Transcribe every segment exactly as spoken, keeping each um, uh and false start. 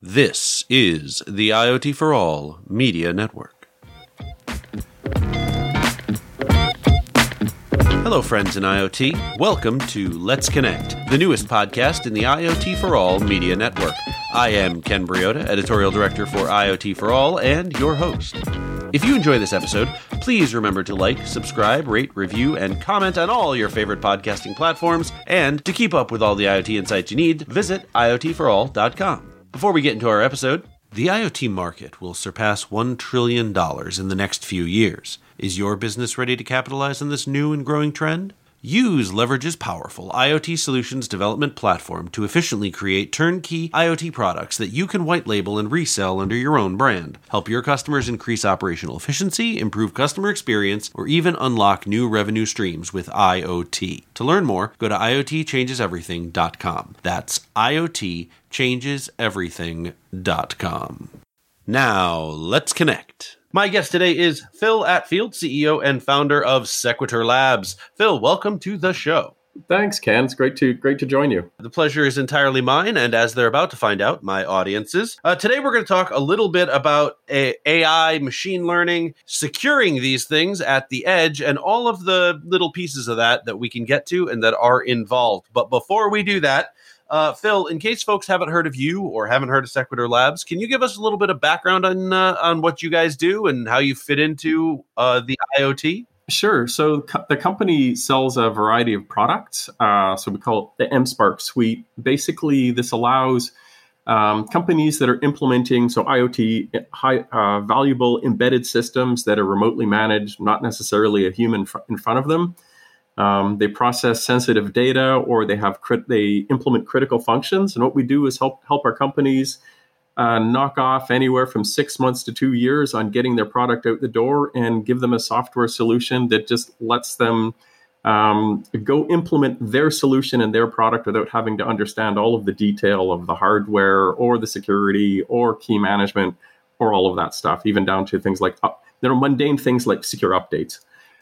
This is the IoT for All Media Network. Hello, friends in IoT. Welcome to Let's Connect, the newest podcast in the IoT for All Media Network. I am Ken Briota, Editorial Director for IoT for All, and your host. If you enjoy this episode, please remember to like, subscribe, rate, review, and comment on all your favorite podcasting platforms. And to keep up with all the IoT insights you need, visit I O T for all dot com. Before we get into our episode, the IoT market will surpass one trillion dollars in the next few years. Is your business ready to capitalize on this new and growing trend? Use Leverage's powerful IoT solutions development platform to efficiently create turnkey IoT products that you can white label and resell under your own brand. Help your customers increase operational efficiency, improve customer experience, or even unlock new revenue streams with IoT. To learn more, go to I O T changes everything dot com. That's I O T changes everything dot com. Now, let's connect. My guest today is Phil Attfield, C E O and founder of Sequitur Labs. Phil, welcome to the show. Thanks, Ken. It's great to great to join you. The pleasure is entirely mine, and as they're about to find out, my audiences. Uh, today we're going to talk a little bit about A I, machine learning, securing these things at the edge, and all of the little pieces of that that we can get to and that are involved. But before we do that, Uh, Phil, in case folks haven't heard of you or haven't heard of Sequitur Labs, can you give us a little bit of background on uh, on what you guys do and how you fit into uh, the IoT? Sure. So co- the company sells a variety of products. Uh, so we call it the mSpark suite. Basically, this allows um, companies that are implementing so IoT high uh, valuable embedded systems that are remotely managed, not necessarily a human fr- in front of them. Um, they process sensitive data, or they have crit- they implement critical functions. And what we do is help help our companies uh, knock off anywhere from six months to two years on getting their product out the door, and give them a software solution that just lets them um, go implement their solution and their product without having to understand all of the detail of the hardware or the security or key management or all of that stuff, even down to things like uh, there are mundane things like secure updates.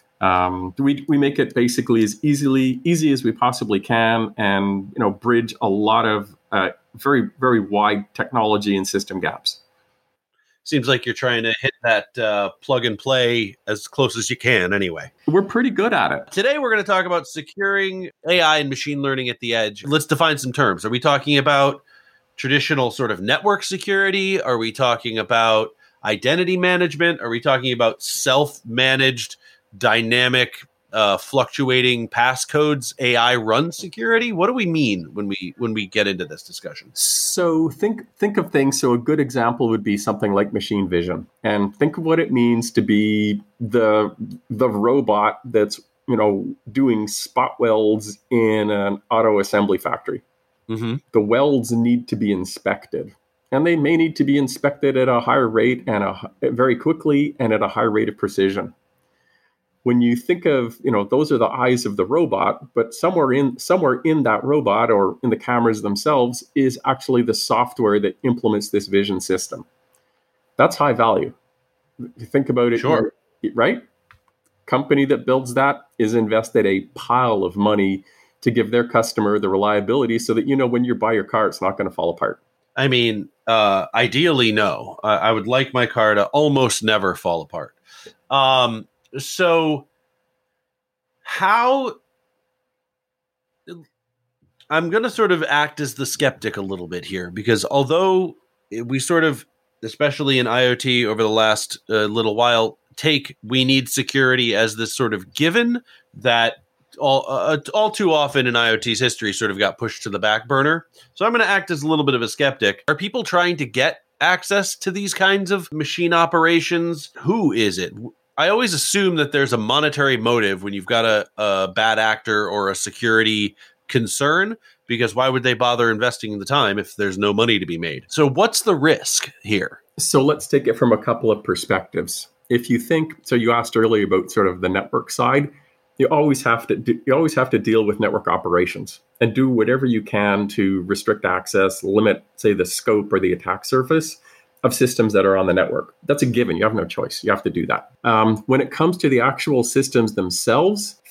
Um, we we make it basically as easily easy as we possibly can, and you know bridge a lot of uh, very very wide technology and system gaps. Seems like you're trying to hit that uh, plug and play as close as you can. Anyway, we're pretty good at it. Today we're going to talk about securing A I and machine learning at the edge. Let's define some terms. Are we talking about traditional sort of network security? Are we talking about identity management? Are we talking about self-managed dynamic, uh, fluctuating passcodes, A I run security? What do we mean when we when we get into this discussion? So think think of things. So a good example would be something like machine vision, and think of what it means to be the the robot that's you know doing spot welds in an auto assembly factory. Mm-hmm. The welds need to be inspected, and they may need to be inspected at a higher rate and a, very quickly and at a high rate of precision. When you think of, you know, those are the eyes of the robot, but somewhere in somewhere in that robot or in the cameras themselves is actually the software that implements this vision system. That's high value. You think about it, sure, right? Company that builds that is invested a pile of money to give their customer the reliability so that, you know, when you buy your car, it's not going to fall apart. I mean, uh, ideally, no. Uh, I would like my car to almost never fall apart. Um, So how I'm going to sort of act as the skeptic a little bit here, because although we sort of, especially in IoT over the last uh, little while, take we need security as this sort of given that all uh, all too often in IoT's history sort of got pushed to the back burner. So I'm going to act as a little bit of a skeptic. Are people trying to get access to these kinds of machine operations? Who is it? I always assume that there's a monetary motive when you've got a, a bad actor or a security concern, because why would they bother investing the time if there's no money to be made? So what's the risk here? So let's take it from a couple of perspectives. If you think, so you asked earlier about sort of the network side, you always have to do, you always have to deal with network operations and do whatever you can to restrict access, limit, say, the scope or the attack surface of systems that are on the network. That's a given. You have no choice. You have to do that. Um, when it comes to the actual systems themselves,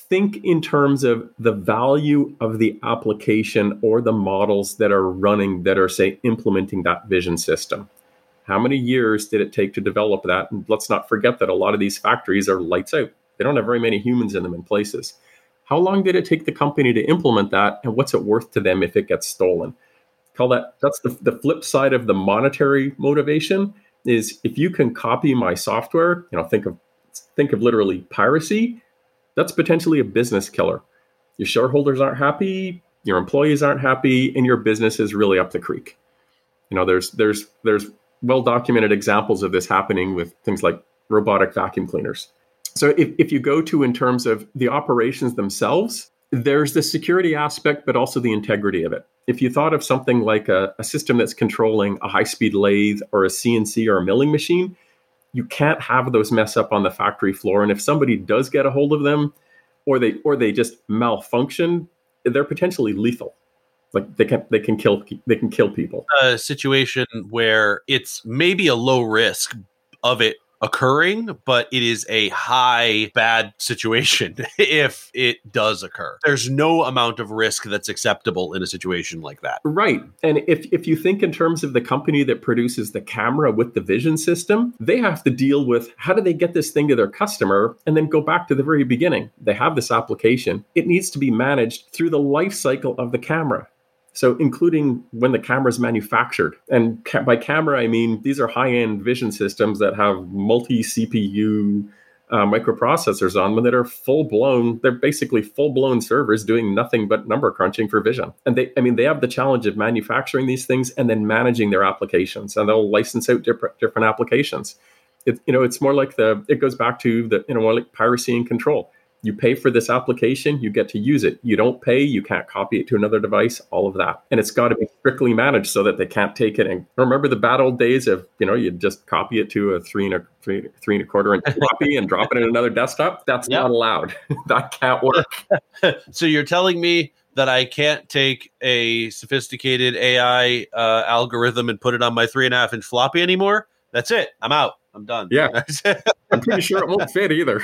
think in terms of the value of the application or the models that are running that are, say, implementing that vision system. How many years did it take to develop that? And let's not forget that a lot of these factories are lights out. They don't have very many humans in them in places. How long did it take the company to implement that? And what's it worth to them if it gets stolen? Call that, that's the, the flip side of the monetary motivation is if you can copy my software, you know, think of, think of literally piracy, that's potentially a business killer. Your shareholders aren't happy, your employees aren't happy, and your business is really up the creek. You know, there's, there's, there's, well-documented examples of this happening with things like robotic vacuum cleaners. So if, if you go to in terms of the operations themselves, there's the security aspect, but also the integrity of it. If you thought of something like a, a system that's controlling a high-speed lathe or a C N C or a milling machine, you can't have those mess up on the factory floor. And if somebody does get a hold of them or they or they just malfunction, they're potentially lethal. Like they can they can kill they can kill people. A situation where it's maybe a low risk of it occurring, but it is a high bad situation if it does occur. There's no amount of risk that's acceptable in a situation like that. Right. And if, if you think in terms of the company that produces the camera with the vision system, they have to deal with how do they get this thing to their customer and then go back to the very beginning. They have this application. It needs to be managed through the life cycle of the camera. So including when the camera is manufactured. And ca- by camera, I mean, these are high-end vision systems that have multi-C P U uh, microprocessors on them that are full-blown. They're basically full-blown servers doing nothing but number crunching for vision. And they, I mean, they have the challenge of manufacturing these things and then managing their applications. And they'll license out different, different applications. It, you know, it's more like the, it goes back to the, you know, more like piracy and control. You pay for this application, you get to use it. You don't pay, you can't copy it to another device, all of that. And it's got to be strictly managed so that they can't take it. And remember the bad old days of, you know, you just copy it to a three and a three, three and a quarter inch floppy and drop it in another desktop? That's yep. not allowed. That can't work. So you're telling me that I can't take a sophisticated A I uh, algorithm and put it on my three and a half inch floppy anymore? That's it. I'm out. I'm done. Yeah. I'm pretty sure it won't fit either.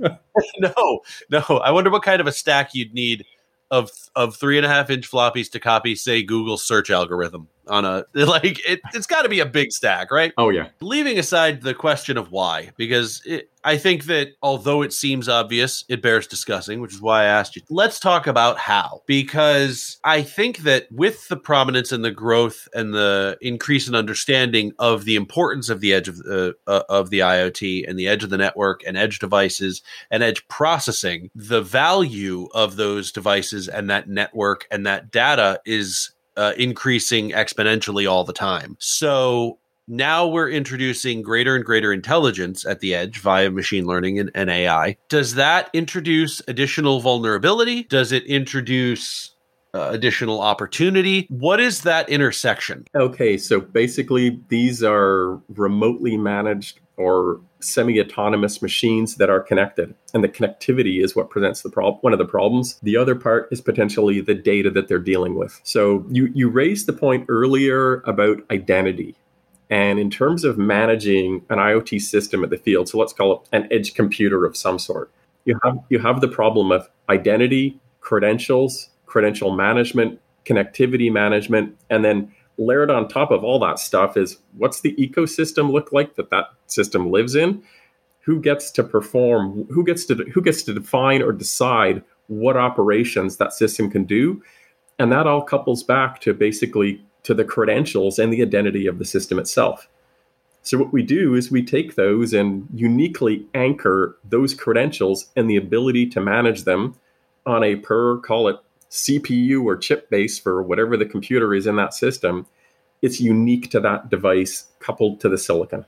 no, no. I wonder what kind of a stack you'd need of of three and a half inch floppies to copy, say, Google's search algorithm on a, like, it, it's got to be a big stack, right? Oh, yeah. Leaving aside the question of why, because it, I think that although it seems obvious, it bears discussing, which is why I asked you. Let's talk about how, because I think that with the prominence and the growth and the increase in understanding of the importance of the edge of the, uh, of the IoT and the edge of the network and edge devices and edge processing, the value of those devices and that network and that data is uh, increasing exponentially all the time. So now we're introducing greater and greater intelligence at the edge via machine learning and, and A I. Does that introduce additional vulnerability? Does it introduce uh, additional opportunity? What is that intersection? Okay, so basically these are remotely managed or semi-autonomous machines that are connected. And the connectivity is what presents the prob- one of the problems. The other part is potentially the data that they're dealing with. So you, you raised the point earlier about identity. And in terms of managing an IoT system at the field, so let's call it an edge computer of some sort, you have you have the problem of identity, credentials, credential management, connectivity management, and then layered on top of all that stuff is what's the ecosystem look like that that system lives in? Who gets to perform? Who gets to who gets to define or decide what operations that system can do? And that all couples back to basically to the credentials and the identity of the system itself. So what we do is we take those and uniquely anchor those credentials and the ability to manage them on a per, call it C P U or chip base for whatever the computer is in that system. It's unique to that device coupled to the silicon.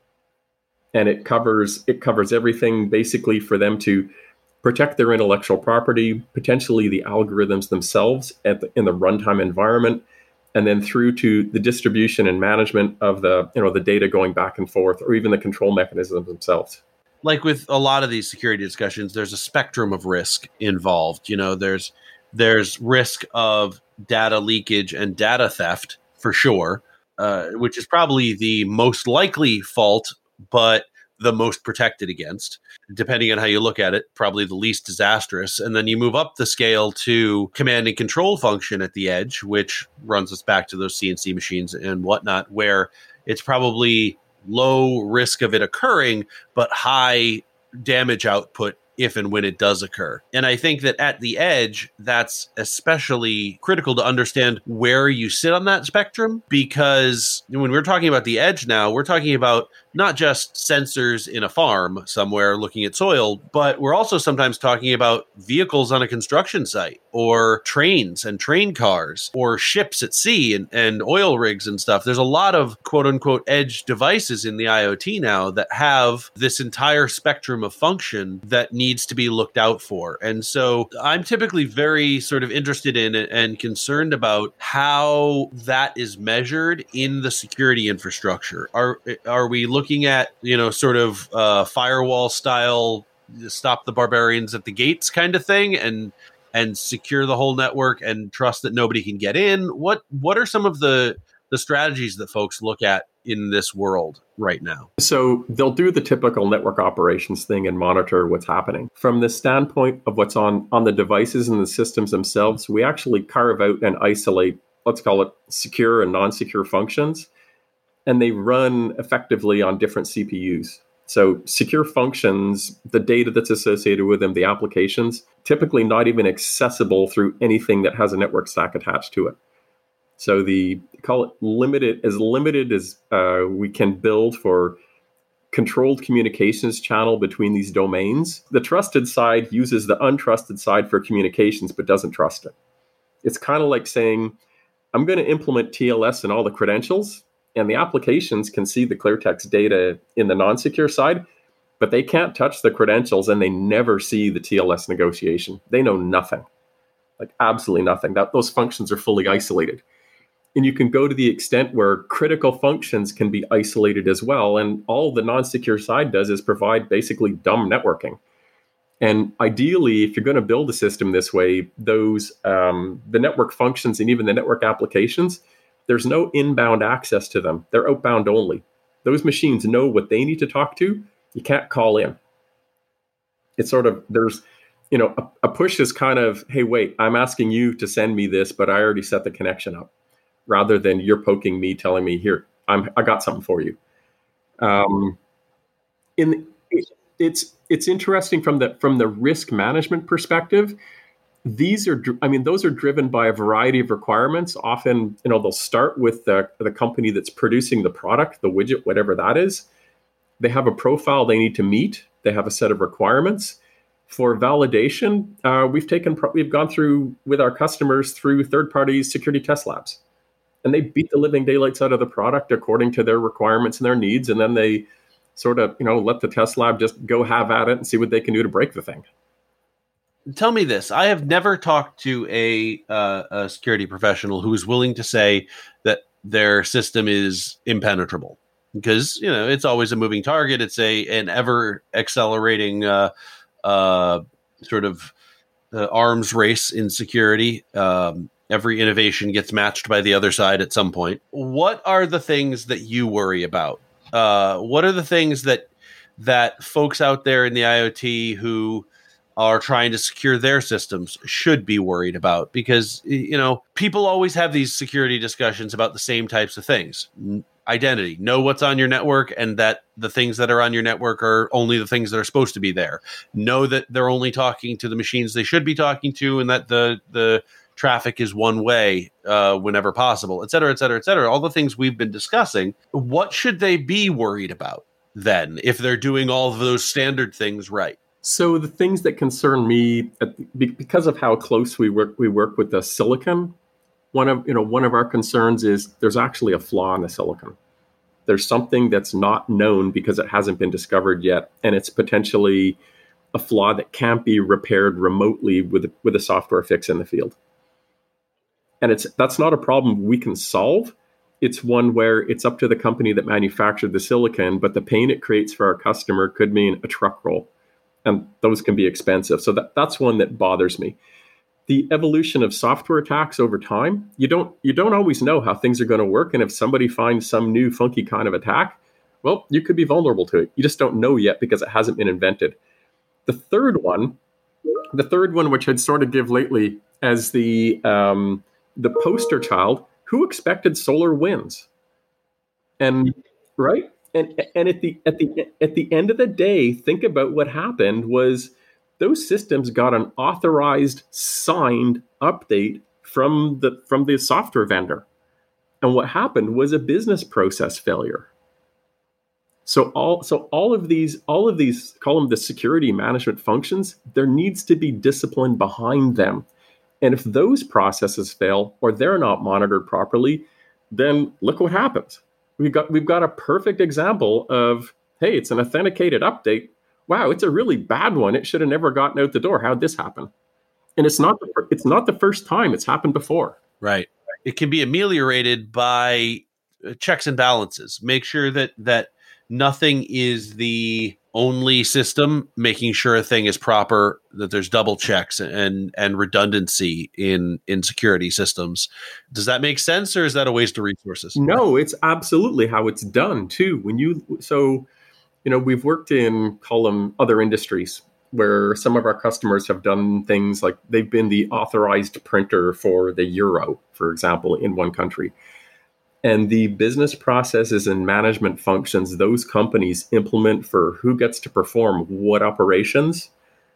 And it covers it covers everything basically for them to protect their intellectual property, potentially the algorithms themselves at the, in the runtime environment, and then through to the distribution and management of the, you know, the data going back and forth, or even the control mechanisms themselves. Like with a lot of these security discussions, there's a spectrum of risk involved. You know, there's there's risk of data leakage and data theft for sure, uh, which is probably the most likely fault, but the most protected against. Depending on how you look at it, probably the least disastrous. And then you move up the scale to command and control function at the edge, which runs us back to those C N C machines and whatnot, where it's probably low risk of it occurring, but high damage output if and when it does occur. And I think that at the edge, that's especially critical to understand where you sit on that spectrum, because when we're talking about the edge now, we're talking about not just sensors in a farm somewhere looking at soil, but we're also sometimes talking about vehicles on a construction site, or trains and train cars, or ships at sea and, and oil rigs and stuff. There's a lot of quote unquote edge devices in the IoT now that have this entire spectrum of function that needs to be looked out for. And so I'm typically very sort of interested in and concerned about how that is measured in the security infrastructure. Are are we looking at, you know, sort of uh, firewall style, stop the barbarians at the gates kind of thing, and and secure the whole network and trust that nobody can get in? What what are some of the the strategies that folks look at in this world right now? So they'll do the typical network operations thing and monitor what's happening. From the standpoint of what's on, on the devices and the systems themselves, we actually carve out and isolate, let's call it secure and non-secure functions, and they run effectively on different C P Us. So secure functions, the data that's associated with them, the applications, typically not even accessible through anything that has a network stack attached to it. So the call it limited, as limited as uh, we can build for controlled communications channel between these domains. The trusted side uses the untrusted side for communications, but doesn't trust it. It's kind of like saying, I'm going to implement T L S in all the credentials, and the applications can see the ClearText data in the non-secure side, but they can't touch the credentials, and they never see the T L S negotiation. They know nothing, like absolutely nothing. That those functions are fully isolated. And you can go to the extent where critical functions can be isolated as well. And all the non-secure side does is provide basically dumb networking. And ideally, if you're going to build a system this way, those um, the network functions and even the network applications, there's no inbound access to them. They're outbound only. Those machines know what they need to talk to. You can't call in. It's sort of, there's, you know, a, a push is kind of, hey, wait, I'm asking you to send me this, but I already set the connection up. Rather than you're poking me, telling me, here, I'm, I got something for you. Um, in it, it's it's interesting from the from the risk management perspective. These are, I mean, those are driven by a variety of requirements. Often, you know, they'll start with the the company that's producing the product, the widget, whatever that is. They have a profile they need to meet. They have a set of requirements. For validation, uh, we've taken we've gone through with our customers through third-party security test labs. And they beat the living daylights out of the product according to their requirements and their needs. And then they sort of, you know, let the test lab just go have at it and see what they can do to break the thing. Tell me this. I have never talked to a, uh, a security professional who is willing to say that their system is impenetrable. Because, you know, it's always a moving target. It's a an ever accelerating uh, uh, sort of uh, arms race in security. Um Every innovation gets matched by the other side at some point. What are the things that you worry about? Uh, what are the things that that folks out there in the IoT who are trying to secure their systems should be worried about? Because, you know, people always have these security discussions about the same types of things. Identity, know what's on your network, and that the things that are on your network are only the things that are supposed to be there. Know that they're only talking to the machines they should be talking to, and that the the traffic is one way uh, whenever possible, et cetera, et cetera, et cetera. All the things we've been discussing. What should they be worried about then if they're doing all of those standard things right? So the things that concern me, because of how close we work, we work with the silicon. One of you know one of our concerns is there's actually a flaw in the silicon. There's something that's not known because it hasn't been discovered yet, and it's potentially a flaw that can't be repaired remotely with with a software fix in the field. And it's that's not a problem we can solve. It's one where it's up to the company that manufactured the silicon, but the pain it creates for our customer could mean a truck roll. And those can be expensive. So that, that's one that bothers me. The evolution of software attacks over time, you don't you don't always know how things are going to work. And if somebody finds some new funky kind of attack, Well, you could be vulnerable to it. You just don't know yet because it hasn't been invented. The third one, the third one, which I'd sort of give lately as the um, the poster child, who expected solar winds? And right, and and at the at the at the end of the day, think about what happened was those systems got an authorized, signed update from the from the software vendor, and what happened was a business process failure. So all so all of these all of these call them the security management functions. There needs to be discipline behind them, and if those processes fail or they're not monitored properly, then look what happens. We've got we've got a perfect example of, hey, it's an authenticated update. Wow, it's a really bad one. It should have never gotten out the door. How'd this happen? And it's not the, it's not the first time. It's happened before. Right. It can be ameliorated by checks and balances. Make sure that that nothing is the only system, making sure a thing is proper, that there's double checks and and redundancy in in security systems. Does that make sense, or is that a waste of resources? No, it's absolutely how it's done too. When you so you know, we've worked in call them other industries where some of our customers have done things like they've been the authorized printer for the euro, for example, in one country. And the business processes and management functions those companies implement for who gets to perform what operations,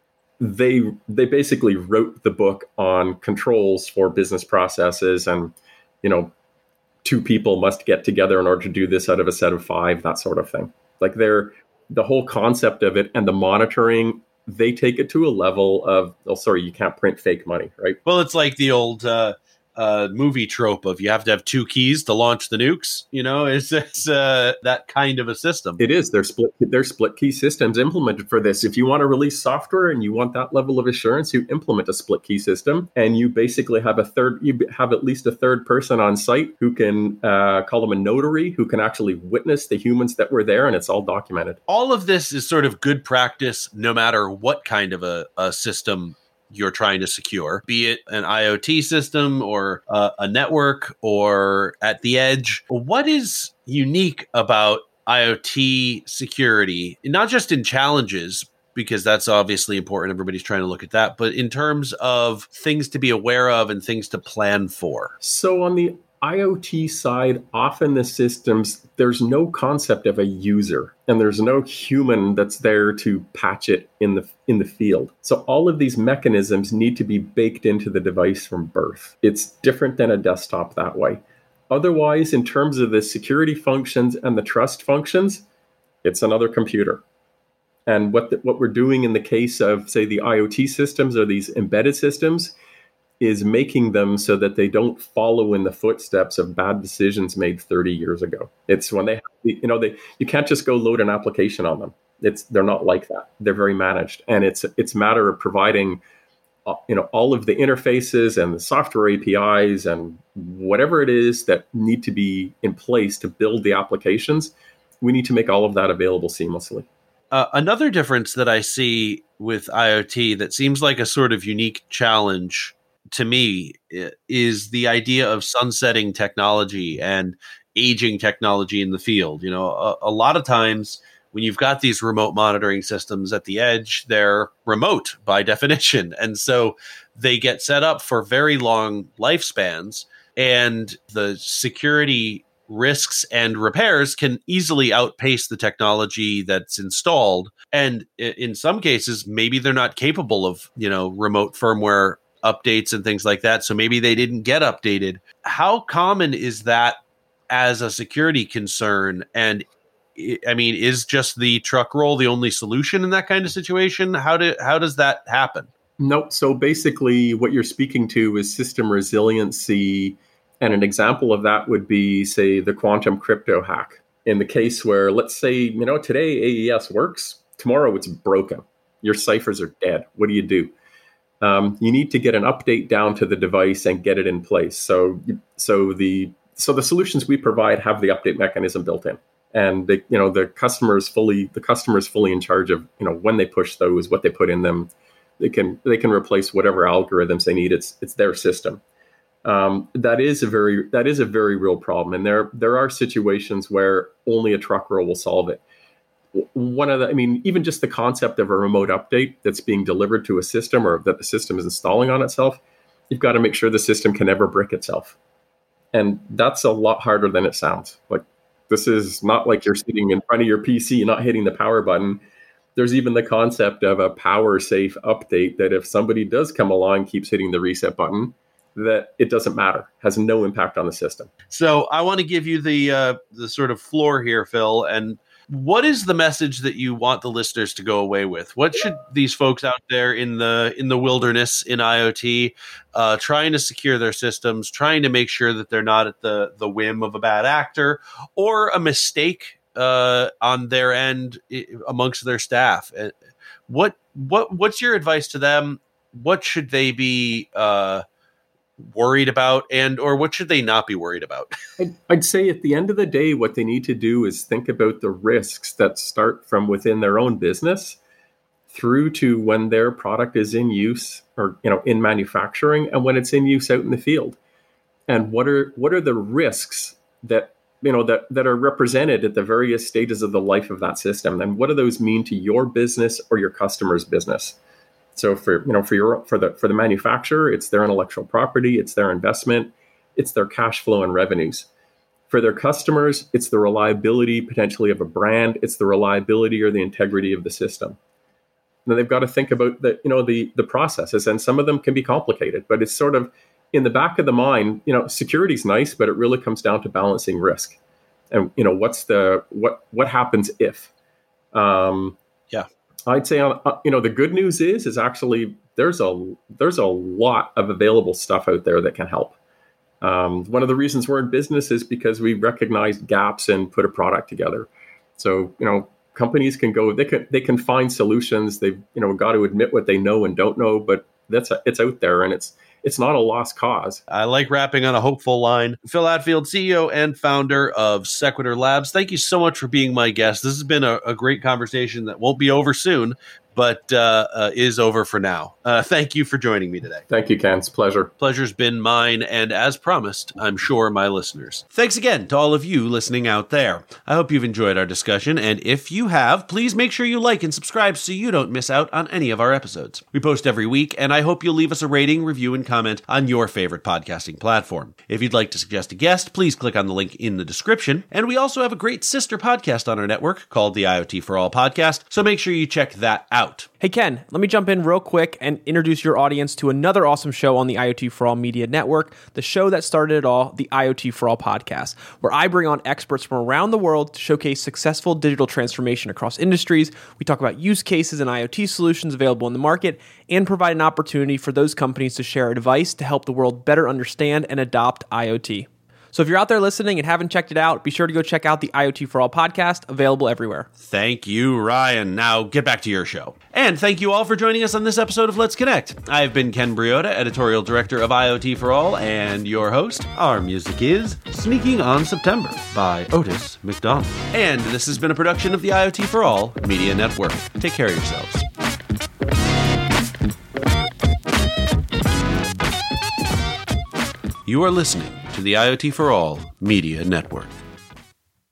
they they basically wrote the book on controls for business processes, and you know, two people must get together in order to do this out of a set of five, that sort of thing. Like they're the whole concept of it and the monitoring, they take it to a level of, oh, sorry, you can't print fake money, right? Well, it's like the old uh, uh, movie trope of you have to have two keys to launch the nukes. You know, it's, it's uh, that kind of a system. It is. They're split. They're split key systems implemented for this. If you want to release software and you want that level of assurance, you implement a split key system, and you basically have a third. You have at least a third person on site who can uh, call them a notary, who can actually witness the humans that were there, and it's all documented. All of this is sort of good practice, no matter what kind of a, a system you're trying to secure, be it an IoT system or uh, a network or at the edge. What is unique about IoT security, not just in challenges, because that's obviously important, everybody's trying to look at that, but in terms of things to be aware of and things to plan for? So on the IoT side, often the systems, there's no concept of a user, and there's no human that's there to patch it in the in the field. So all of these mechanisms need to be baked into the device from birth. It's different than a desktop that way. Otherwise, in terms of the security functions and the trust functions, it's another computer. And what the, what we're doing in the case of, say, the IoT systems or these embedded systems is making them so that they don't follow in the footsteps of bad decisions made thirty years ago. It's when they, you know, they you can't just go load an application on them. It's they're not like that. They're very managed, and it's it's a matter of providing, uh, you know, all of the interfaces and the software A P Is and whatever it is that need to be in place to build the applications. We need to make all of that available seamlessly. Uh, another difference that I see with IoT that seems like a sort of unique challenge to me is the idea of sunsetting technology and aging technology in the field. You know, a, a lot of times when you've got these remote monitoring systems at the edge, they're remote by definition. And so they get set up for very long lifespans, and the security risks and repairs can easily outpace the technology that's installed. And in some cases, maybe they're not capable of, you know, remote firmware updates and things like that. So maybe they didn't get updated. How common is that as a security concern? And I mean, is just the truck roll the only solution in that kind of situation? How do how does that happen? Nope. So basically what you're speaking to is system resiliency. And an example of that would be, say, the quantum crypto hack. In the case where, let's say, you know, today A E S works, tomorrow it's broken. Your ciphers are dead. What do you do? Um, you need to get an update down to the device and get it in place. So, so the so the solutions we provide have the update mechanism built in, and the you know the customer is fully the customer is fully in charge of you know when they push those, what they put in them. They can they can replace whatever algorithms they need. It's it's their system. Um, that is a very that is a very real problem, and there there are situations where only a truck roll will solve it. One of the, I mean, even just the concept of a remote update that's being delivered to a system or that the system is installing on itself, you've got to make sure the system can never brick itself, and that's a lot harder than it sounds. Like, this is not like you're sitting in front of your P C and not hitting the power button. There's even the concept of a power safe update that if somebody does come along, keeps hitting the reset button, that it doesn't matter, has no impact on the system. So I want to give you the uh, the sort of floor here, Phil. And what is the message that you want the listeners to go away with? What should these folks out there in the in the wilderness in IoT, uh, trying to secure their systems, trying to make sure that they're not at the the whim of a bad actor or a mistake uh, on their end amongst their staff? What what what's your advice to them? What should they be Uh, worried about, and or what should they not be worried about? I'd, I'd say at the end of the day, what they need to do is think about the risks that start from within their own business through to when their product is in use or, you know, in manufacturing, and when it's in use out in the field. And what are what are the risks that, you know, that that are represented at the various stages of the life of that system, and what do those mean to your business or your customer's business? So for, you know, for your, for the, for the manufacturer, it's their intellectual property, it's their investment, it's their cash flow and revenues. For their customers, it's the reliability potentially of a brand, it's the reliability or the integrity of the system. Now they've got to think about the, you know, the, the processes, and some of them can be complicated, but it's sort of in the back of the mind, you know, security's nice, but it really comes down to balancing risk. And, you know, what's the, what, what happens if, um, yeah. I'd say, uh, you know, the good news is, is actually there's a there's a lot of available stuff out there that can help. Um, one of the reasons we're in business is because we recognize gaps and put a product together. So, you know, companies can go, they can they can find solutions. They've, you know, got to admit what they know and don't know, but that's a, it's out there, and it's it's not a lost cause. I like wrapping on a hopeful line. Phil Atfield, C E O and founder of Sequitur Labs, thank you so much for being my guest. This has been a, a great conversation that won't be over soon, but uh, uh, is over for now. Uh, thank you for joining me today. Thank you, Ken. It's a pleasure. Pleasure's been mine, and as promised, I'm sure my listeners. Thanks again to all of you listening out there. I hope you've enjoyed our discussion, and if you have, please make sure you like and subscribe so you don't miss out on any of our episodes. We post every week, and I hope you'll leave us a rating, review, and comment on your favorite podcasting platform. If you'd like to suggest a guest, please click on the link in the description. And we also have a great sister podcast on our network called the IoT for All podcast, so make sure you check that out. Hey Ken, let me jump in real quick and introduce your audience to another awesome show on the IoT for All Media Network, the show that started it all, the IoT for All podcast, where I bring on experts from around the world to showcase successful digital transformation across industries. We talk about use cases and IoT solutions available in the market, and provide an opportunity for those companies to share advice to help the world better understand and adopt IoT. So if you're out there listening and haven't checked it out, be sure to go check out the IoT for All podcast, available everywhere. Thank you, Ryan. Now get back to your show. And thank you all for joining us on this episode of Let's Connect. I've been Ken Briota, editorial director of IoT for All, and your host. Our music is Sneaking on September by Otis McDonald. And this has been a production of the IoT for All Media Network. Take care of yourselves. You are listening to the IoT for All Media Network.